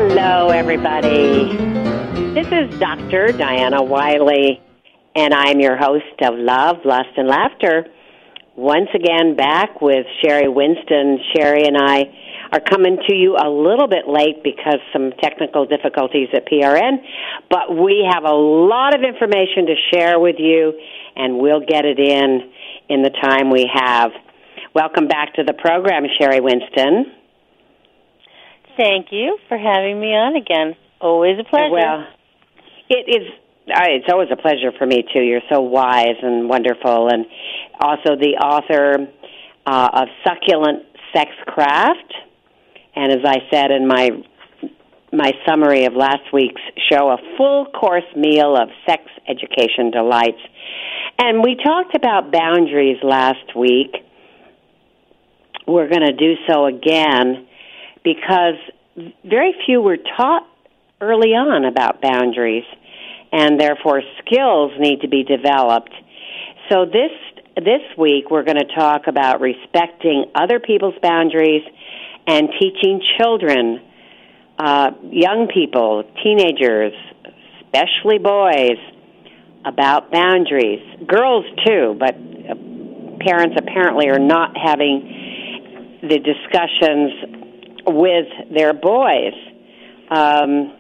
Hello, everybody. This is Dr. Diana Wiley, and I'm your host of Love, Lust, and Laughter. Once again, back with Sherry Winston. Sherry and I are coming to you a little bit late because some technical difficulties at PRN, but we have a lot of information to share with you, and we'll get it in the time we have. Welcome back to the program, Sherry Winston. Thank you for having me on again. Always a pleasure. Well, it is. It's always a pleasure for me, too. You're so wise and wonderful. And also the author of Succulent Sexcraft. And as I said in my summary of last week's show, a full-course meal of sex education delights. And we talked about boundaries last week. We're going to do so again, because very few were taught early on about boundaries, and therefore skills need to be developed. So this week we're going to talk about respecting other people's boundaries and teaching children, young people, teenagers, especially boys, about boundaries. Girls too, but parents apparently are not having the discussions with their boys. And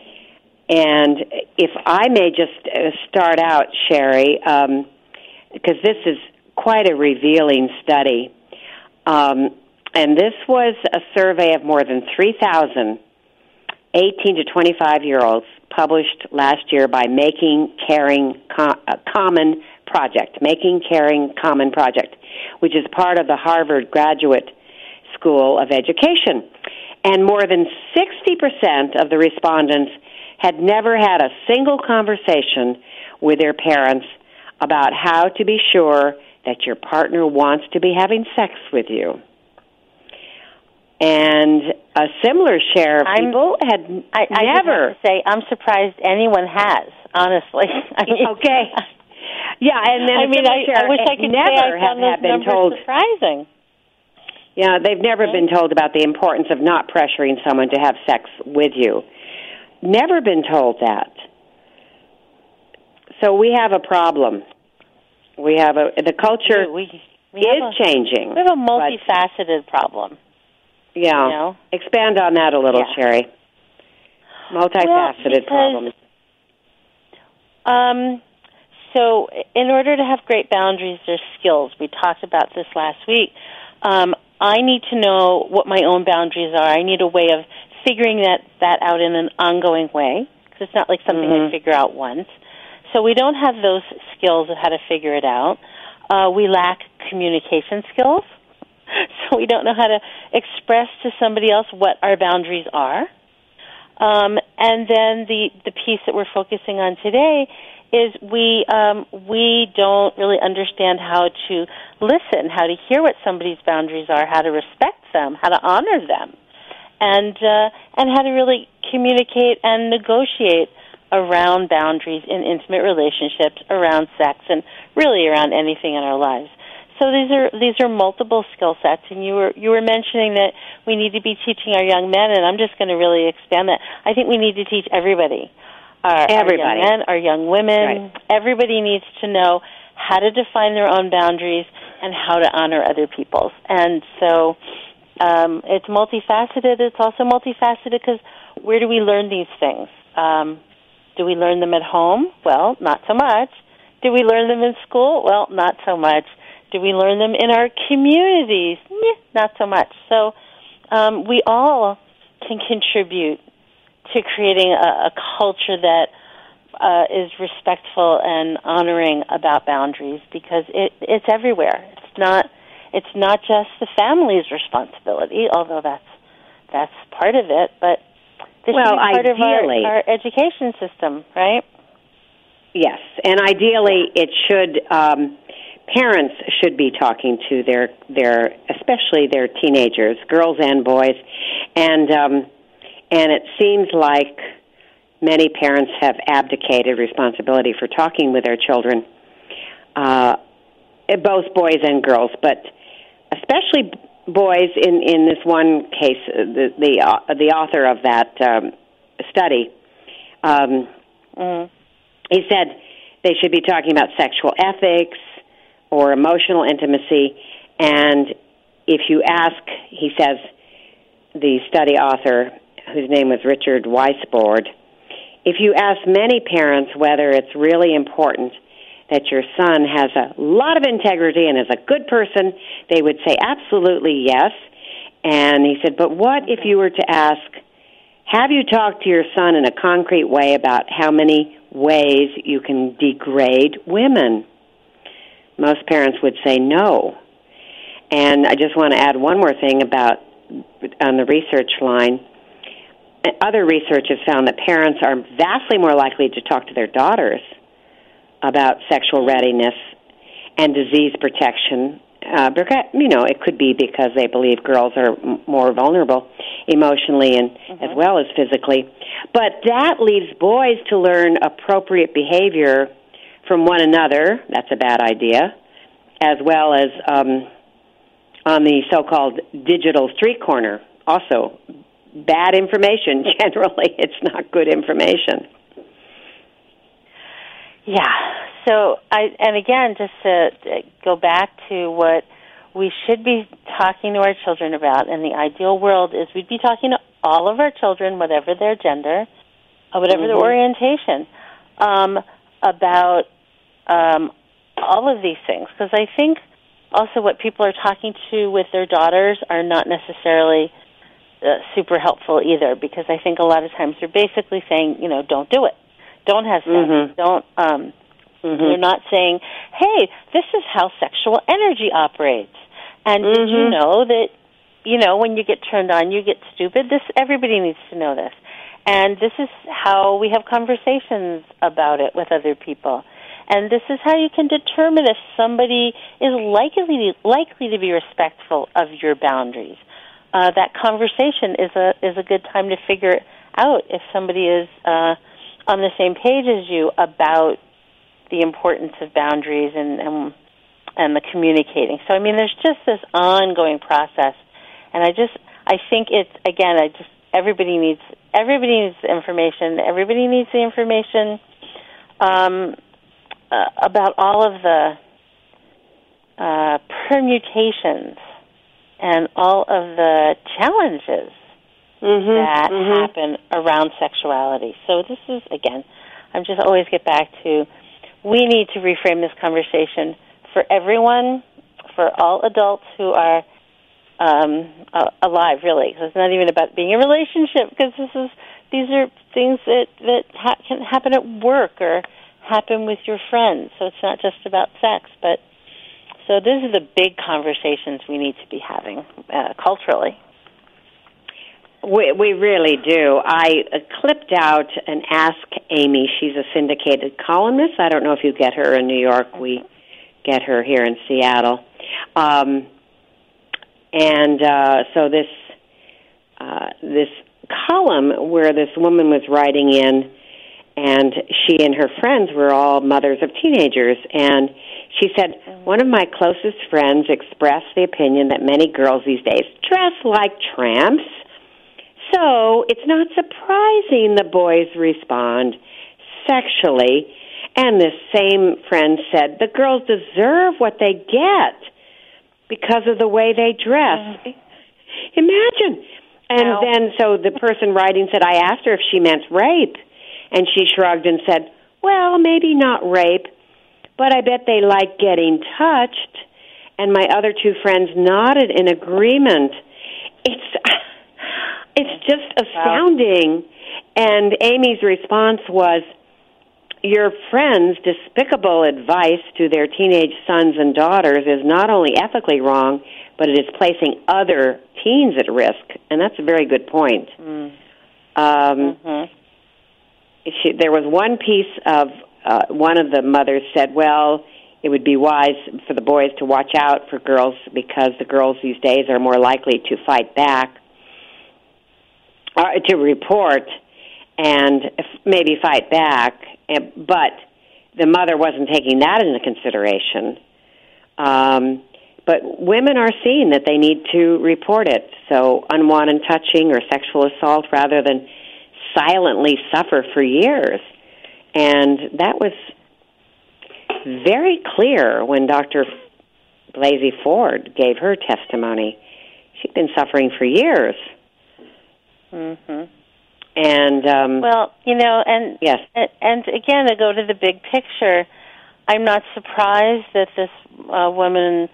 if I may just start out, Sherry, because this is quite a revealing study, and this was a survey of more than 3,000 18 to 25-year-olds published last year by Making Caring Common Project, which is part of the Harvard Graduate School of Education. And more than 60% of the respondents had never had a single conversation with their parents about how to be sure that your partner wants to be having sex with you. And a similar share of people had never. I have to say, I'm surprised anyone has, honestly. Okay. Yeah, and then I wish I could never say I found those been numbers told. Surprising. Yeah, they've never been told about the importance of not pressuring someone to have sex with you. Never been told that. So we have a problem. We have the culture is changing. We have a multifaceted problem. Yeah. You know? Expand on that a little, Sherry. Multifaceted problem. So in order to have great boundaries, there's skills. We talked about this last week. I need to know what my own boundaries are. I need a way of figuring that out in an ongoing way, because it's not like something I figure out once. So we don't have those skills of how to figure it out. We lack communication skills, so we don't know how to express to somebody else what our boundaries are. And then the piece that we're focusing on today is we don't really understand how to listen, how to hear what somebody's boundaries are, how to respect them, how to honor them, and how to really communicate and negotiate around boundaries in intimate relationships, around sex, and really around anything in our lives. So these are multiple skill sets, and you were mentioning that we need to be teaching our young men, and I'm just going to really expand that. I think we need to teach everybody. Our young men, our young women, everybody needs to know how to define their own boundaries and how to honor other people's. And so it's multifaceted. It's also multifaceted because where do we learn these things? Do we learn them at home? Well, not so much. Do we learn them in school? Well, not so much. Do we learn them in our communities? Not so much. So we all can contribute to creating a culture that is respectful and honoring about boundaries, because it's everywhere. It's not just the family's responsibility, although that's part of it, but this should be part of our education system, right? Yes, and ideally it should. Parents should be talking to their especially their teenagers, girls and boys, and it seems like many parents have abdicated responsibility for talking with their children, both boys and girls, but especially boys. In this one case, the author of that study. He said they should be talking about sexual ethics or emotional intimacy, and if you ask, he says, the study author, whose name was Richard Weisbord, if you ask many parents whether it's really important that your son has a lot of integrity and is a good person, they would say absolutely yes. And he said, but what if you were to ask, have you talked to your son in a concrete way about how many ways you can degrade women? Most parents would say no. And I just want to add one more thing about on the research line. Other research has found that parents are vastly more likely to talk to their daughters about sexual readiness and disease protection. It could be because they believe girls are more vulnerable emotionally and as well as physically. But that leaves boys to learn appropriate behavior from one another. That's a bad idea. As well as on the so-called digital street corner. Also, bad information. Generally, it's not good information. Yeah. So, again, just to go back to what we should be talking to our children about, in the ideal world is we'd be talking to all of our children, whatever their gender, or whatever their orientation, about all of these things. Because I think also what people are talking to with their daughters are not necessarily super helpful either, because I think a lot of times they're basically saying, don't do it. Don't have sex. Don't. They're not saying, "Hey, this is how sexual energy operates." And did you know that, when you get turned on, you get stupid? Everybody needs to know this. And this is how we have conversations about it with other people. And this is how you can determine if somebody is likely to be respectful of your boundaries. That conversation is a good time to figure out if somebody is on the same page as you about the importance of boundaries and the communicating. So, there's just this ongoing process, and I think it's, again, everybody needs information. Everybody needs the information about all of the permutations and all of the challenges that happen around sexuality. So this is, again, I'm just always get back to, we need to reframe this conversation for everyone, for all adults who are alive, really. Because it's not even about being in a relationship, because these are things that can happen at work or happen with your friends. So it's not just about sex, but so these are the big conversations we need to be having culturally. We really do. I clipped out an Ask Amy. She's a syndicated columnist. I don't know if you get her in New York. We get her here in Seattle. So this column where this woman was writing in, and she and her friends were all mothers of teenagers, and she said, one of my closest friends expressed the opinion that many girls these days dress like tramps. So it's not surprising the boys respond sexually. And this same friend said, the girls deserve what they get because of the way they dress. Imagine. And then so the person writing said, I asked her if she meant rape. And she shrugged and said, well, maybe not rape, but I bet they like getting touched. And my other two friends nodded in agreement. It's just astounding. And Amy's response was, your friends' despicable advice to their teenage sons and daughters is not only ethically wrong, but it is placing other teens at risk. And that's a very good point. There was one piece of, one of the mothers said, well, it would be wise for the boys to watch out for girls because the girls these days are more likely to fight back, to report and maybe fight back, but the mother wasn't taking that into consideration. But women are seeing that they need to report it. So unwanted touching or sexual assault, rather than silently suffer for years. And that was very clear when Dr. Blasey Ford gave her testimony. She'd been suffering for years. Mhm. And well, and yes. And again, to go to the big picture, I'm not surprised that this woman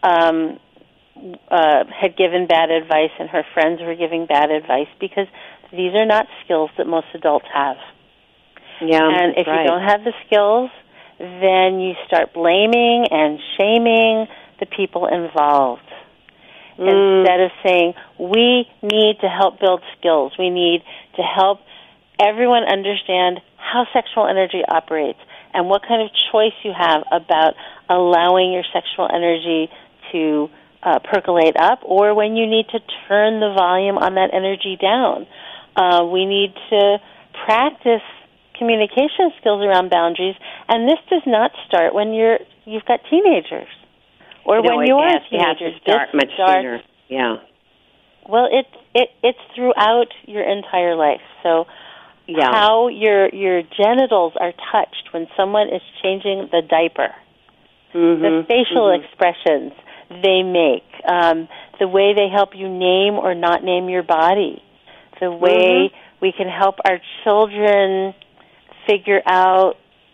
had given bad advice and her friends were giving bad advice, because these are not skills that most adults have. Yeah, and if you don't have the skills, then you start blaming and shaming the people involved. Instead of saying, we need to help build skills. We need to help everyone understand how sexual energy operates and what kind of choice you have about allowing your sexual energy to percolate up, or when you need to turn the volume on that energy down. We need to practice communication skills around boundaries, and this does not start when you've got teenagers. Or when you're a teenager. It has to start much sooner. Yeah. Well, it's throughout your entire life. So how your genitals are touched when someone is changing the diaper, the facial expressions they make, the way they help you name or not name your body, the way we can help our children figure out,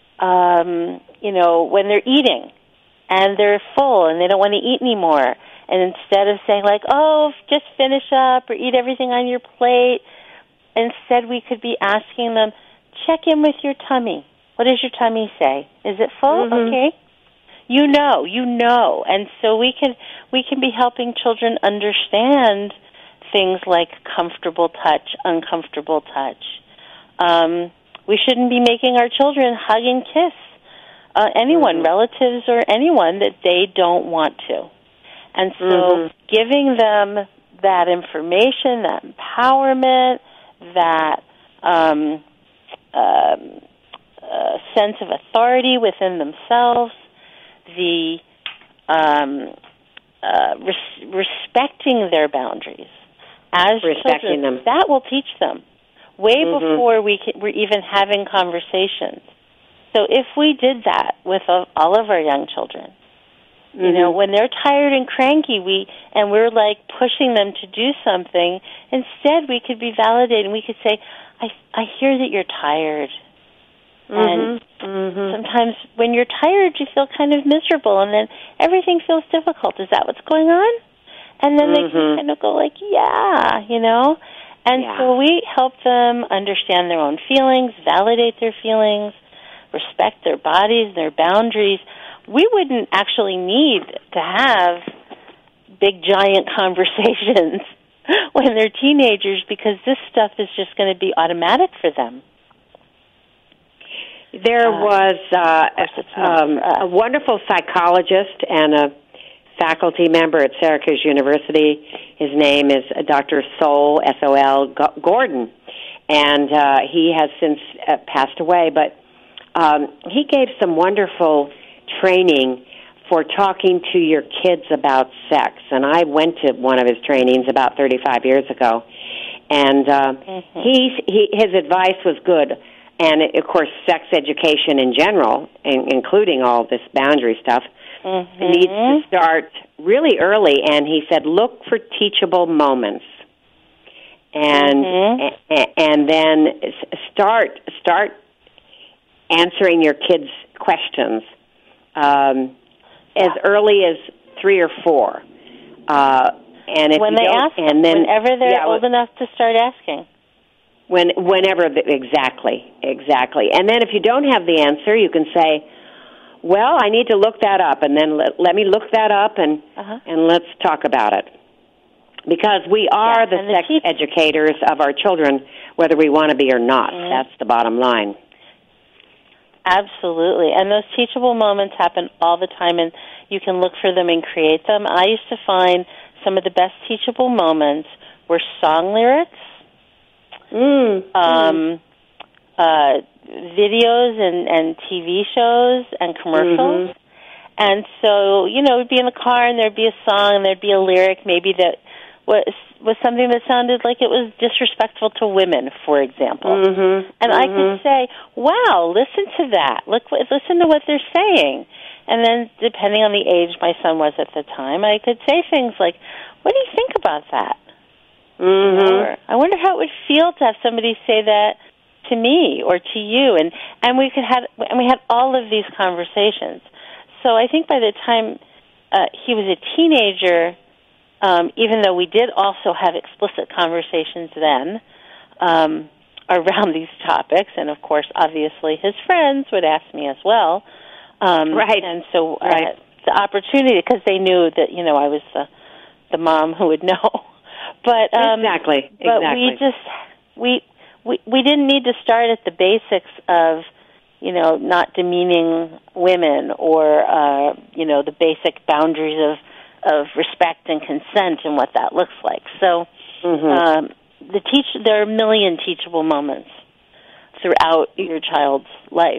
when they're eating and they're full and they don't want to eat anymore. And instead of saying like, oh, just finish up or eat everything on your plate, instead we could be asking them, check in with your tummy. What does your tummy say? Is it full? Okay. You know. And so we can be helping children understand things like comfortable touch, uncomfortable touch. We shouldn't be making our children hug and kiss anyone, relatives or anyone that they don't want to. And so giving them that information, that empowerment, that sense of authority within themselves, the respecting their boundaries as respecting children, them. that will teach them way before we're even having conversations. So if we did that with all of our young children, when they're tired and cranky, we're like pushing them to do something, instead we could be validating. We could say, I hear that you're tired. And sometimes when you're tired, you feel kind of miserable, and then everything feels difficult. Is that what's going on? And then they can kind of go like, And so we help them understand their own feelings, validate their feelings, respect their bodies, their boundaries. We wouldn't actually need to have big, giant conversations when they're teenagers, because this stuff is just going to be automatic for them. There was a wonderful psychologist and a faculty member at Syracuse University. His name is Dr. Sol, S-O-L, Gordon, and he has since passed away, but he gave some wonderful training for talking to your kids about sex, and I went to one of his trainings about 35 years ago, and his advice was good. And, of course, sex education in general, including all this boundary stuff, needs to start really early. And he said, look for teachable moments. And then start answering your kids' questions as early as 3 or 4. And if when they ask, and then, whenever they're old enough to start asking. Whenever, exactly. And then if you don't have the answer, you can say, well, I need to look that up, and then let me look that up, and let's talk about it. Because we are the sex educators of our children, whether we want to be or not. That's the bottom line. Absolutely. And those teachable moments happen all the time, and you can look for them and create them. I used to find some of the best teachable moments were song lyrics, videos and TV shows and commercials. And so, we'd be in the car and there'd be a song and there'd be a lyric maybe that was something that sounded like it was disrespectful to women, for example. And I could say, "Wow, listen to that. Listen to what they're saying." And then, depending on the age my son was at the time, I could say things like, "What do you think about that?" Or, "I wonder how it would feel to have somebody say that to me or to you." And we had all of these conversations. So I think by the time he was a teenager, even though we did also have explicit conversations then around these topics, and of course, obviously, his friends would ask me as well. Right. And so the opportunity, because they knew that, I was the mom who would know. But exactly. But we didn't need to start at the basics of, not demeaning women or, the basic boundaries of respect and consent and what that looks like. So there are a million teachable moments throughout your child's life.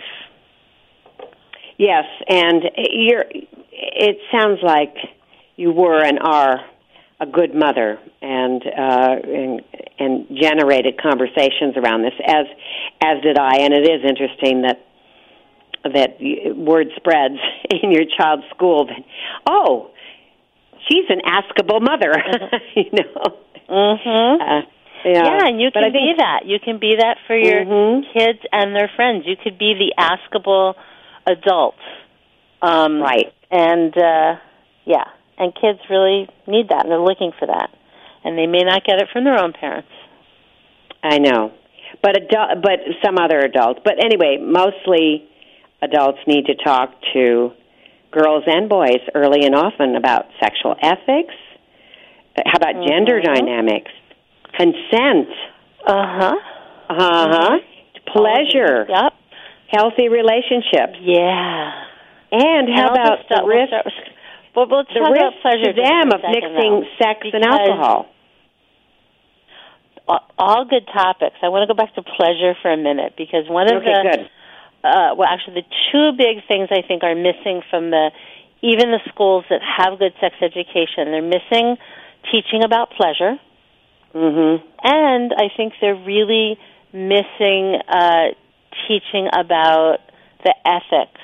Yes, and it sounds like you were and are a good mother and generated conversations around this, as did I. And it is interesting that word spreads in your child's school that, oh, she's an askable mother, Yeah, and you can be that. You can be that for your kids and their friends. You could be the askable adult. Right. And, and kids really need that, and they're looking for that. And they may not get it from their own parents. I know. But some other adults. But anyway, mostly adults need to talk to girls and boys early and often about sexual ethics. How about gender dynamics? Consent. Pleasure. Yep. Healthy relationships. Yeah. And how about the risk? We'll talk about pleasure to them of mixing sex and alcohol. All good topics. I want to go back to pleasure for a minute because one of the two big things I think are missing from even the schools that have good sex education. They're missing teaching about pleasure, and I think they're really missing teaching about the ethics.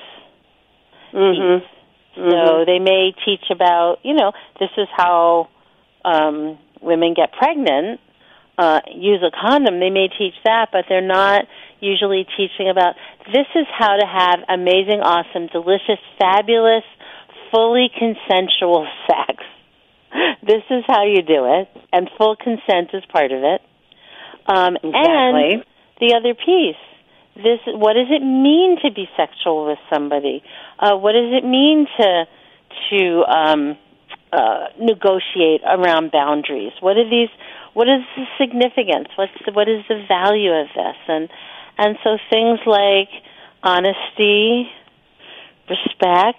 So they may teach about, this is how women get pregnant, use a condom. They may teach that, but they're not usually teaching about this is how to have amazing, awesome, delicious, fabulous, fully consensual sex. This is how you do it, and full consent is part of it. Exactly. And the other piece, what does it mean to be sexual with somebody? What does it mean to negotiate around boundaries? What is the significance? What is the value of this? And so things like honesty, respect,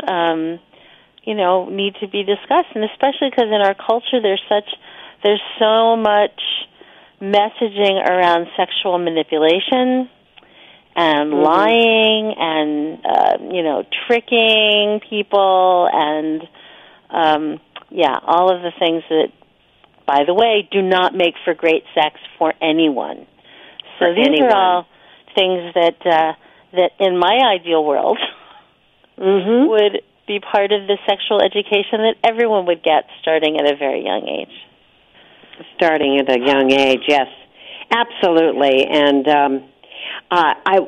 need to be discussed, and especially because in our culture there's so much messaging around sexual manipulation and lying and tricking people and all of the things that, by the way, do not make for great sex for anyone. So these are all things that in my ideal world would be part of the sexual education that everyone would get starting at a very young age. Starting at a young age, yes, absolutely. And I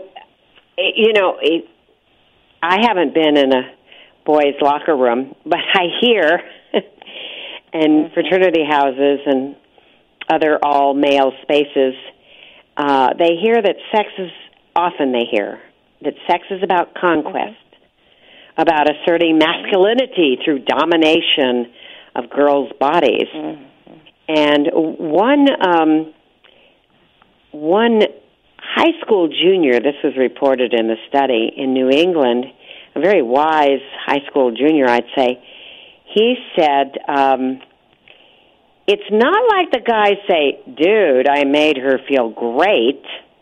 haven't been in a boys' locker room, but I hear in fraternity houses and other all-male spaces, they hear that sex is about conquest, about asserting masculinity through domination of girls' bodies. And one high school junior, this was reported in the study in New England, a very wise high school junior, I'd say, he said, it's not like the guys say, dude, I made her feel great.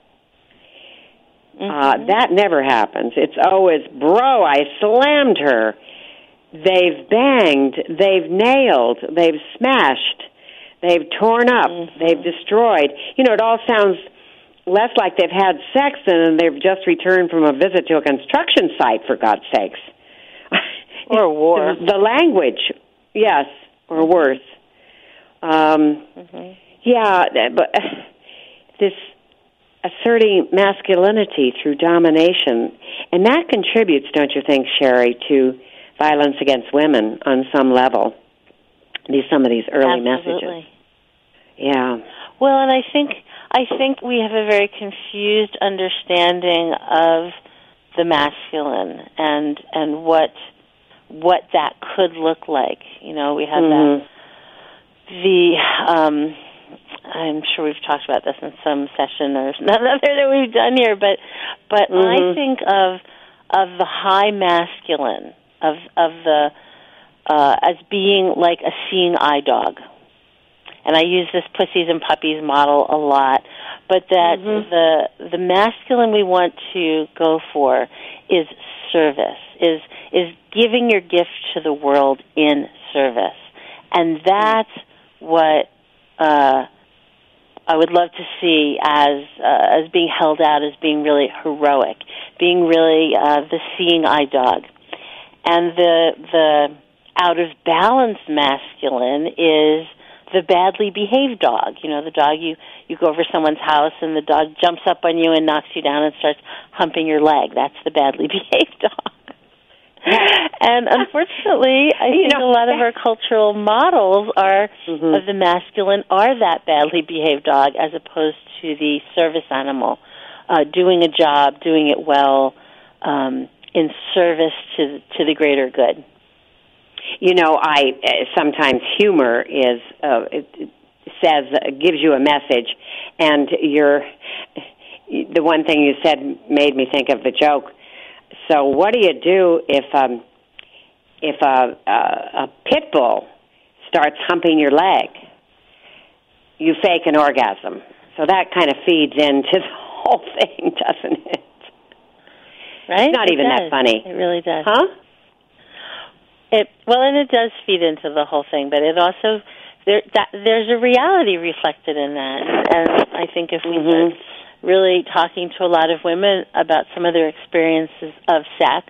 That never happens. It's always, bro, I slammed her. They've banged, they've nailed, they've smashed, They've torn up. Mm-hmm. They've destroyed. It all sounds less like they've had sex than they've just returned from a visit to a construction site, for God's sakes. Or war. The language, yes, or worse. Yeah, but this asserting masculinity through domination, and that contributes, don't you think, Sherry, to violence against women on some level. Some of these early messages. Yeah. Well, and I think we have a very confused understanding of the masculine and what that could look like. We have I'm sure we've talked about this in some session or another that we've done here, but I think of the high masculine of the as being like a seeing eye dog. And I use this pussies and puppies model a lot, but that the masculine we want to go for is service, is giving your gift to the world in service. And that's what I would love to see as being held out as being really heroic, being really the seeing eye dog. And the out of balance masculine is the badly behaved dog. The dog you go over someone's house and the dog jumps up on you and knocks you down and starts humping your leg. That's the badly behaved dog. And unfortunately, I think a lot of our cultural models of the masculine are that badly behaved dog as opposed to the service animal, doing a job, doing it well, in service to the greater good. I sometimes humor is gives you a message, and the one thing you said made me think of the joke. So, what do you do if a pit bull starts humping your leg? You fake an orgasm. So that kind of feeds into the whole thing, doesn't it? Right? It's not even that funny. It really does. Huh? And it does feed into the whole thing, but it also there's a reality reflected in that, and I think if we start really talking to a lot of women about some of their experiences of sex,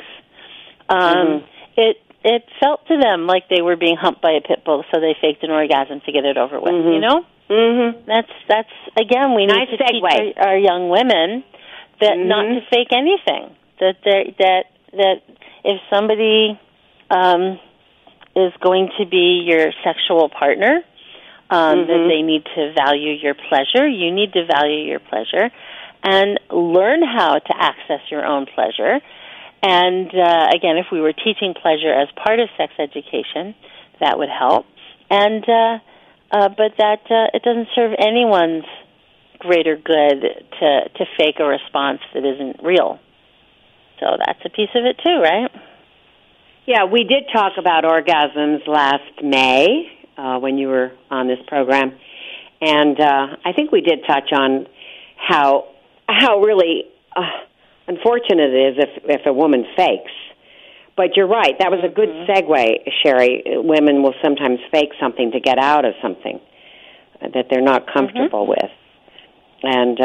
it felt to them like they were being humped by a pit bull, so they faked an orgasm to get it over with. That's again, we need to teach our young women that not to fake anything. That if somebody is going to be your sexual partner, that they need to value your pleasure. You need to value your pleasure and learn how to access your own pleasure. And again, if we were teaching pleasure as part of sex education, that would help. And but that it doesn't serve anyone's greater good to fake a response that isn't real. So that's a piece of it too, right? Yeah, we did talk about orgasms last May when you were on this program, and I think we did touch on how really unfortunate it is if a woman fakes. But you're right, that was a good segue, Sherry. Women will sometimes fake something to get out of something that they're not comfortable with. And,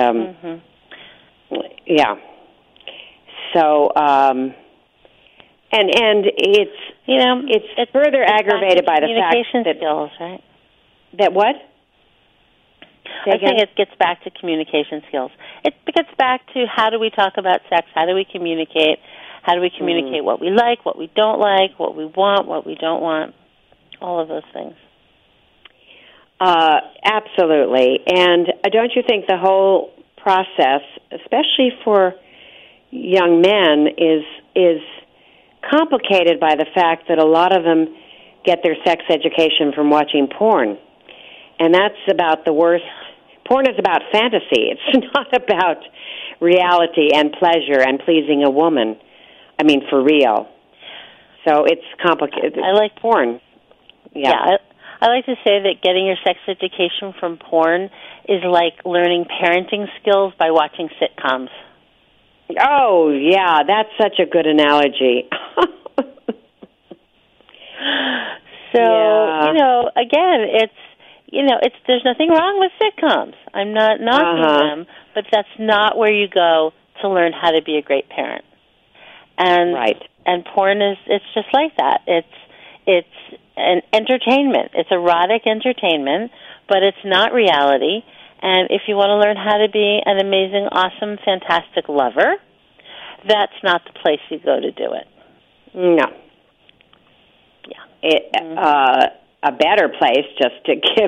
yeah. So, and it's, it's further aggravated by the fact that... skills, right? That what? I think it gets back to communication skills. It gets back to how do we talk about sex, how do we communicate, how do we communicate what we like, what we don't like, what we want, what we don't want, all of those things. Absolutely. And don't you think the whole process, especially for young men, is complicated by the fact that a lot of them get their sex education from watching porn? And that's about the worst. Porn is about fantasy. It's not about reality and pleasure and pleasing a woman. I mean, for real. So it's complicated. I like porn. Yeah. I like to say that getting your sex education from porn is like learning parenting skills by watching sitcoms. Oh, yeah, that's such a good analogy. So, again, there's nothing wrong with sitcoms. I'm not knocking them, but that's not where you go to learn how to be a great parent. And and porn it's just like that. It's an entertainment. It's erotic entertainment, but it's not reality. And if you want to learn how to be an amazing, awesome, fantastic lover, that's not the place you go to do it. No. Yeah. A better place, just to give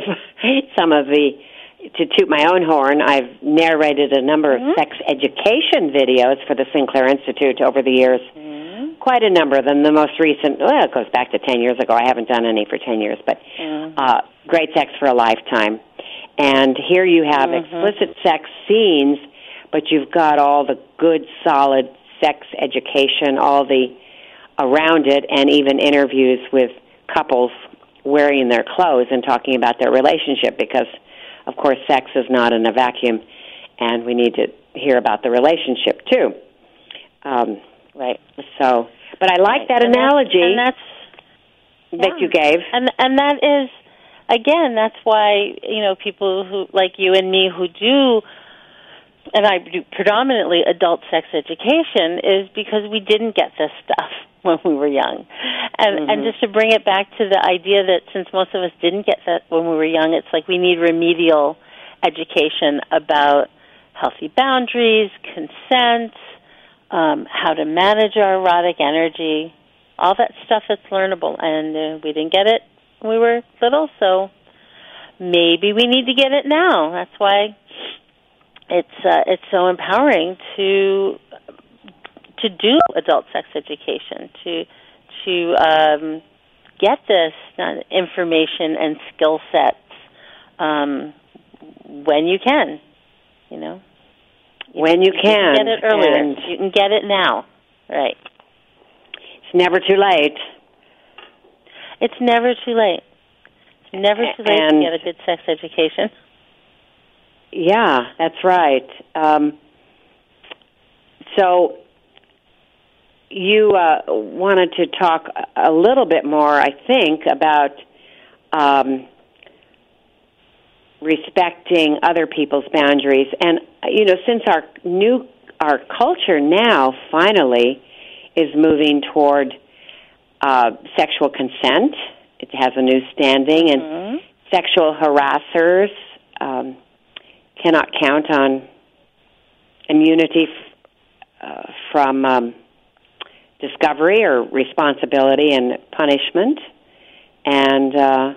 to toot my own horn, I've narrated a number of sex education videos for the Sinclair Institute over the years. Quite a number of them. The most recent, it goes back to 10 years ago. I haven't done any for 10 years, but Great Sex for a Lifetime. And here you have explicit sex scenes, but you've got all the good, solid sex education, all the around it, and even interviews with couples wearing their clothes and talking about their relationship, because, of course, sex is not in a vacuum, and we need to hear about the relationship, too. Right. So, but I like that analogy that you gave. And that is, again, that's why, people who, like you and me, who do, and I do predominantly adult sex education, is because we didn't get this stuff when we were young. And just to bring it back to the idea that since most of us didn't get that when we were young, it's like we need remedial education about healthy boundaries, consent, how to manage our erotic energy, all that stuff that's learnable. And we didn't get it when we were little, so maybe we need to get it now. That's why it's so empowering to do adult sex education, to get this information and skill sets when you can, When you can. Get it earlier. You can get it now. Right. It's never too late. It's never too late. It's never too late to get a good sex education. Yeah, that's right. So you wanted to talk a little bit more, I think, about respecting other people's boundaries. And, since our culture now finally is moving toward sexual consent, it has a new standing, and sexual harassers cannot count on immunity from discovery or responsibility and punishment. And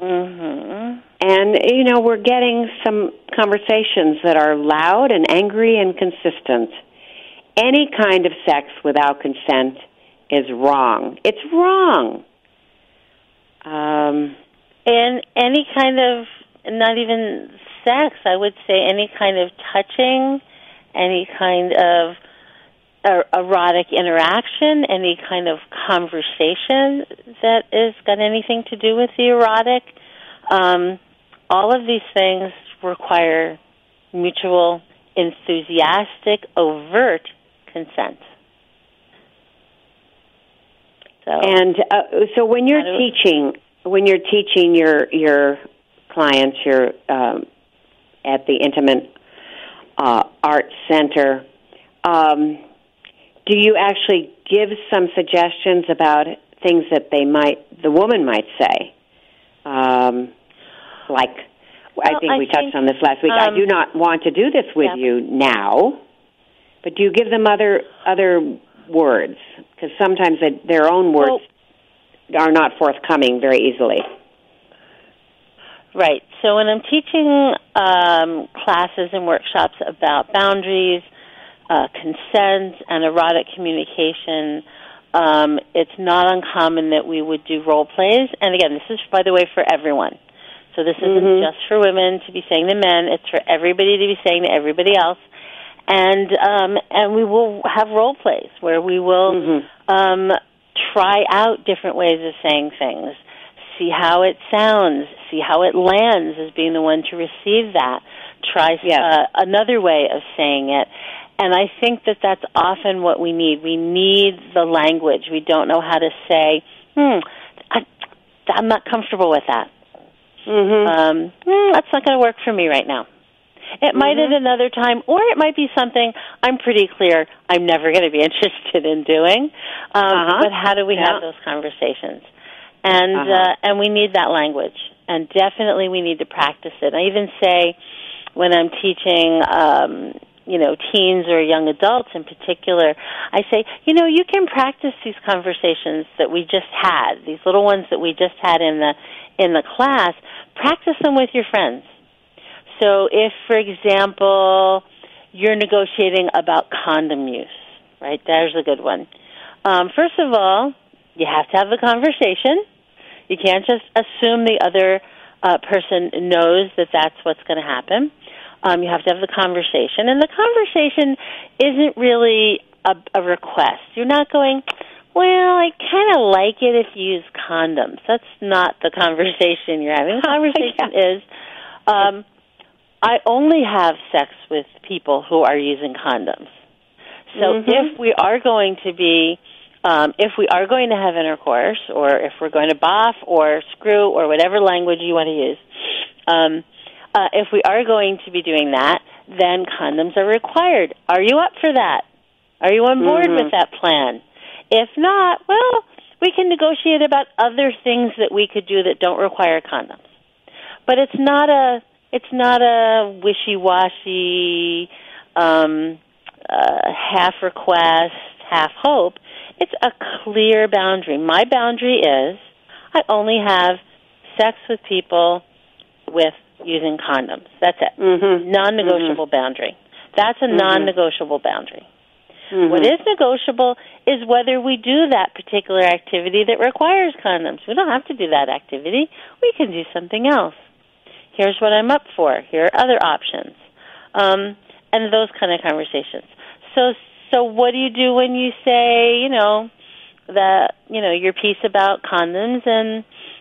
we're getting some conversations that are loud and angry and consistent. Any kind of sex without consent is wrong. It's wrong. And any kind of, not even sex, I would say any kind of touching, any kind of erotic interaction, any kind of conversation that has got anything to do with the erotic, all of these things require mutual, enthusiastic, overt consent. So when you're teaching your clients, at the Intimate Art Center, do you actually give some suggestions about things that the woman might say? I think we touched on this last week. I do not want to do this with you now, but do you give them other words? Because sometimes their own words are not forthcoming very easily. Right. So when I'm teaching classes and workshops about boundaries, consent, and erotic communication, it's not uncommon that we would do role plays. And again, this is, by the way, for everyone. So this isn't just for women to be saying to men. It's for everybody to be saying to everybody else. And we will have role plays where we will try out different ways of saying things, see how it sounds, see how it lands as being the one to receive that, try another way of saying it. And I think that that's often what we need. We need the language. We don't know how to say, I'm not comfortable with that. That's not going to work for me right now. It might at another time, or it might be something I'm pretty clear I'm never going to be interested in doing. But how do we have those conversations? And we need that language, and definitely we need to practice it. I even say when I'm teaching, teens or young adults in particular, I say, you can practice these conversations that we just had, these little ones that we just had in the class. Practice them with your friends. So if, for example, you're negotiating about condom use, right? There's a good one. First of all, you have to have the conversation. You can't just assume the other person knows that that's what's going to happen. You have to have the conversation. And the conversation isn't really a request. You're not going, well, I kind of like it if you use condoms. That's not the conversation you're having. The conversation is, I only have sex with people who are using condoms. So if we are going to be, if we are going to have intercourse, or if we're going to boff or screw or whatever language you want to use, if we are going to be doing that, then condoms are required. Are you up for that? Are you on board with that plan? If not, well, we can negotiate about other things that we could do that don't require condoms. But it's not a wishy-washy, half request, half hope. It's a clear boundary. My boundary is I only have sex with people with using condoms. That's it. Non-negotiable boundary. That's a non-negotiable boundary. What is negotiable is whether we do that particular activity that requires condoms. We don't have to do that activity. We can do something else. Here's what I'm up for. Here are other options. And those kind of conversations. So what do you do when you say, your piece about condoms, and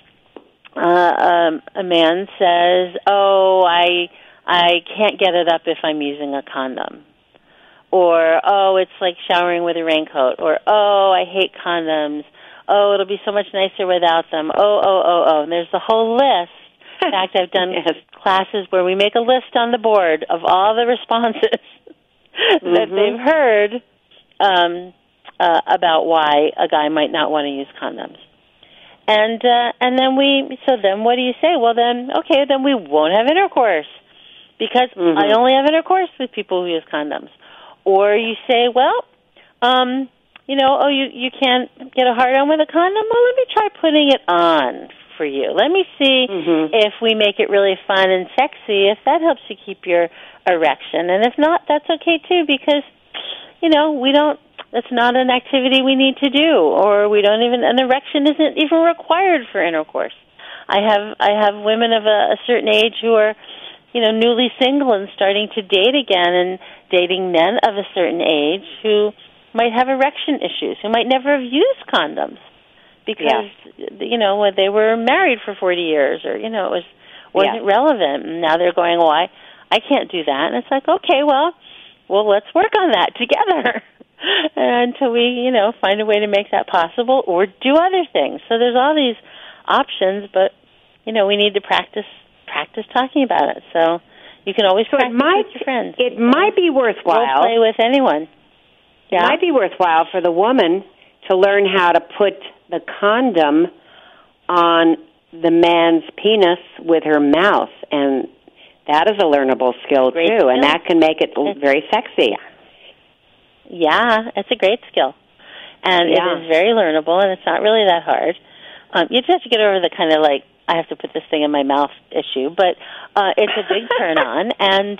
a man says, oh, I can't get it up if I'm using a condom. Or, oh, it's like showering with a raincoat. Or, oh, I hate condoms. Oh, it'll be so much nicer without them. Oh. And there's the whole list. In fact, I've done classes where we make a list on the board of all the responses that they've heard about why a guy might not want to use condoms. And then what do you say? Well, then we won't have intercourse because I only have intercourse with people who use condoms. Or you say, well, you can't get a hard-on with a condom? Well, let me try putting it on for you. Let me see if we make it really fun and sexy, if that helps you keep your erection. And if not, that's okay too, because, it's not an activity we need to do, or an erection isn't even required for intercourse. I have women of a certain age who are, newly single and starting to date again, and dating men of a certain age who might have erection issues, who might never have used condoms because, when they were married for 40 years, or, it wasn't relevant. And now they're going, well, I can't do that. And it's like, okay, well, let's work on that together until we, find a way to make that possible or do other things. So there's all these options, but, we need to practice talking about it. So you can always practice with your friends. It might be worthwhile. Role play with anyone. Yeah. It might be worthwhile for the woman to learn how to put the condom on the man's penis with her mouth, and that is a learnable skill too, and that can make it very sexy. Yeah, it's a great skill, and it is very learnable, and it's not really that hard. You just have to get over the kind of like, I have to put this thing in my mouth issue, but it's a big turn on, and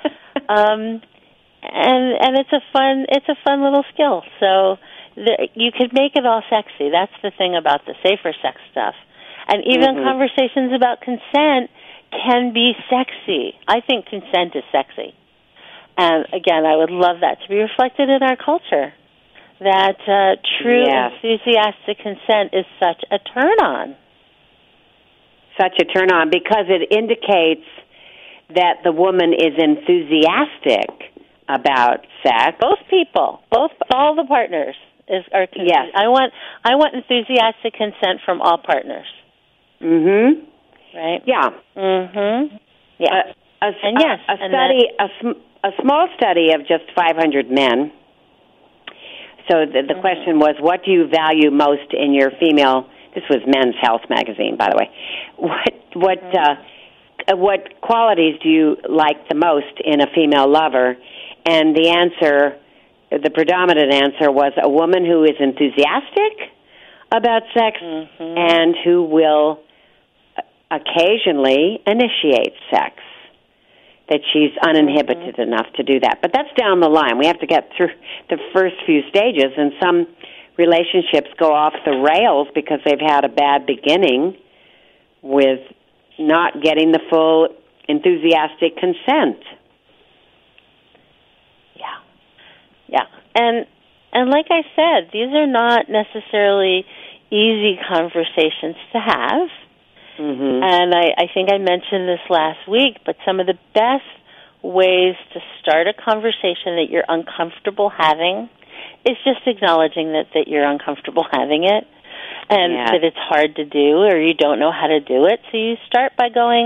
it's a fun little skill. So you could make it all sexy. That's the thing about the safer sex stuff. And even conversations about consent can be sexy. I think consent is sexy. And again, I would love that to be reflected in our culture, that true enthusiastic consent is such a turn-on. Such a turn-on, because it indicates that the woman is enthusiastic about sex. Both people, all the partners are. Yes, I want enthusiastic consent from all partners. Right. Yeah. Mm-hmm. Yeah. A small study of just 500 men. So the question was, what do you value most in your female? This was Men's Health magazine, by the way. What qualities do you like the most in a female lover? And the answer, the predominant answer, was a woman who is enthusiastic about sex and who will occasionally initiate sex, that she's uninhibited enough to do that. But that's down the line. We have to get through the first few stages, and some relationships go off the rails because they've had a bad beginning with not getting the full enthusiastic consent. Yeah. And like I said, these are not necessarily easy conversations to have. And I think I mentioned this last week, but some of the best ways to start a conversation that you're uncomfortable having is just acknowledging that you're uncomfortable having it, and that it's hard to do or you don't know how to do it. So you start by going,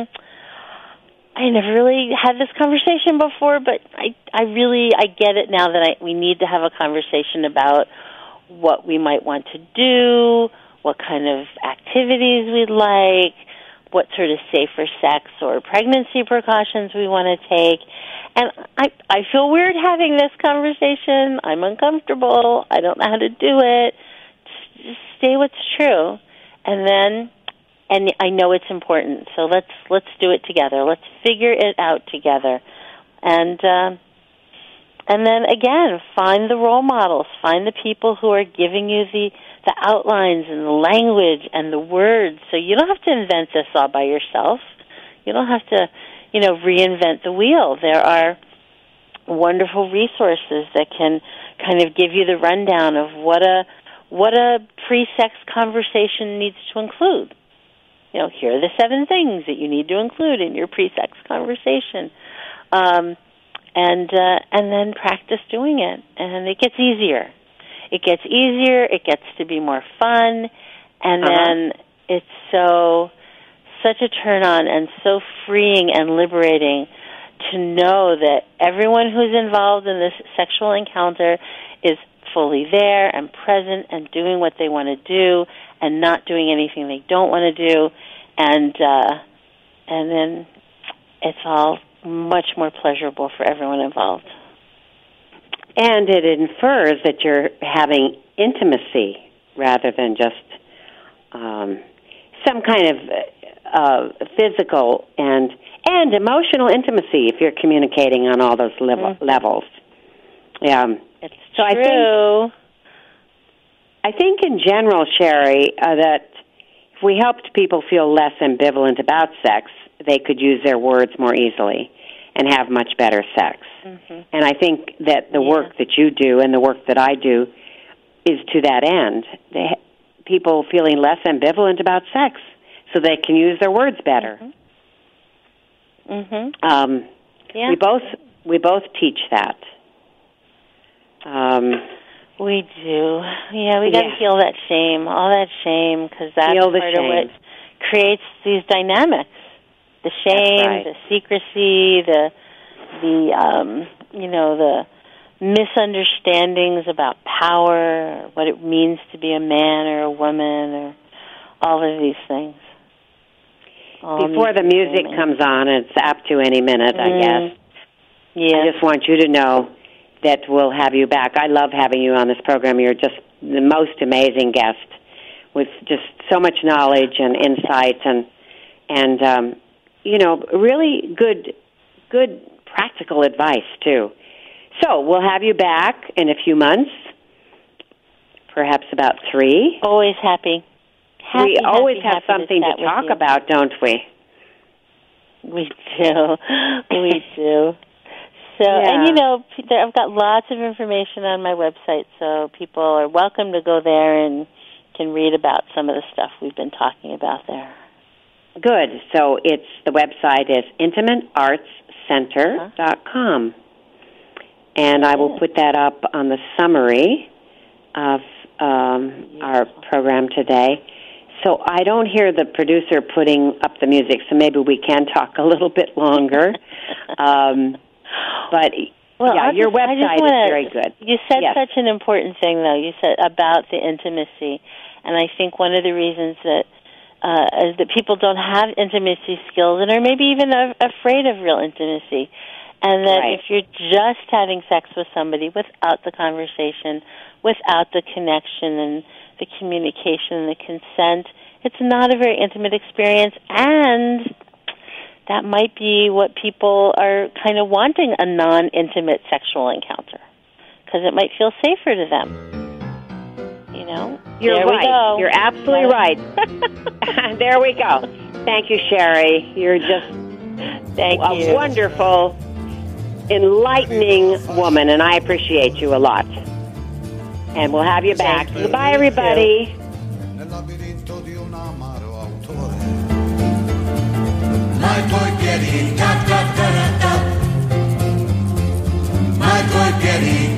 I never really had this conversation before, but I get it now that we need to have a conversation about what we might want to do, what kind of activities we'd like, what sort of safer sex or pregnancy precautions we want to take. And I feel weird having this conversation. I'm uncomfortable. I don't know how to do it. Just say what's true. And I know it's important, so let's do it together. Let's figure it out together. And then, again, find the role models. Find the people who are giving you the outlines and the language and the words. So you don't have to invent this all by yourself. You don't have to, reinvent the wheel. There are wonderful resources that can kind of give you the rundown of what a pre-sex conversation needs to include. Here are the 7 things that you need to include in your pre-sex conversation. And then practice doing it. And it gets easier. It gets to be more fun, and then it's such a turn-on and so freeing and liberating to know that everyone who's involved in this sexual encounter is fully there and present and doing what they want to do and not doing anything they don't want to do, and then it's all much more pleasurable for everyone involved. And it infers that you're having intimacy rather than just some kind of physical and emotional intimacy if you're communicating on all those levels. Yeah. It's true. I think in general, Sherry, that if we helped people feel less ambivalent about sex, they could use their words more easily and have much better sex. And I think that the work that you do and the work that I do is to that end. People feeling less ambivalent about sex so they can use their words better. We both teach that. We do. Yeah, we got to heal that shame, all that shame, because that's part of what creates these dynamics. The shame, the secrecy, the misunderstandings about power, what it means to be a man or a woman, or all of these things. Before the music comes on, it's up to any minute, I guess. Yeah. I just want you to know that we'll have you back. I love having you on this program. You're just the most amazing guest with just so much knowledge and insight and really good practical advice, too. So we'll have you back in a few months, perhaps about 3. Always happy. We always have something to talk about, don't we? We do. We do. So, and I've got lots of information on my website, so people are welcome to go there and can read about some of the stuff we've been talking about there. Good. So the website is intimateartscenter.com. And I will put that up on the summary of our program today. So I don't hear the producer putting up the music, so maybe we can talk a little bit longer. But your website is very good. You said such an important thing, though. You said about the intimacy, and I think one of the reasons that is that people don't have intimacy skills and are maybe even afraid of real intimacy, and that if you're just having sex with somebody without the conversation, without the connection and the communication and the consent, it's not a very intimate experience, and that might be what people are kind of wanting, a non-intimate sexual encounter, because it might feel safer to them. You know? You're right. We go. You're absolutely right. There we go. Thank you, Sherry. You're just a wonderful, enlightening woman, and I appreciate you a lot. And we'll have you back. Goodbye, everybody. My boy Getty